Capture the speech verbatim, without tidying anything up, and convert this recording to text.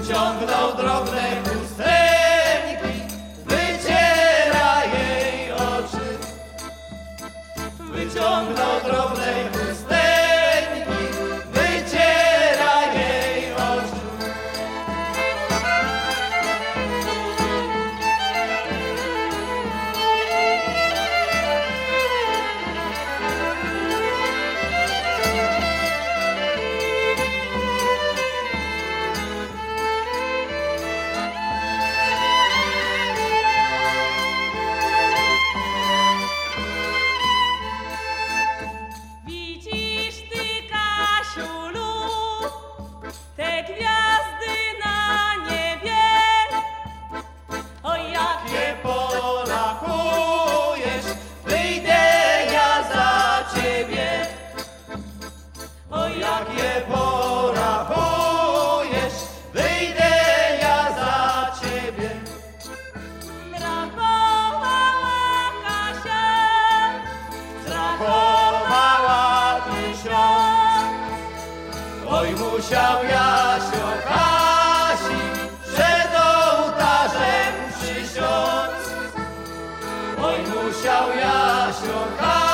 wyciągnął drobne chusteczki, wyciera jej oczy. Wyciągnął drobne chusteczki, wyciera jej oczy. Te gwiazdy na niebie, o jak Nie porachujesz, wyjdę ja za ciebie. O jak je porachujesz, wyjdę ja za ciebie. zrachowała Kasia, Chowała tysiąc. Oj, musiał Jasio Kasi przed ołtarzem przysiąc. Oj, musiał Jasio Kasi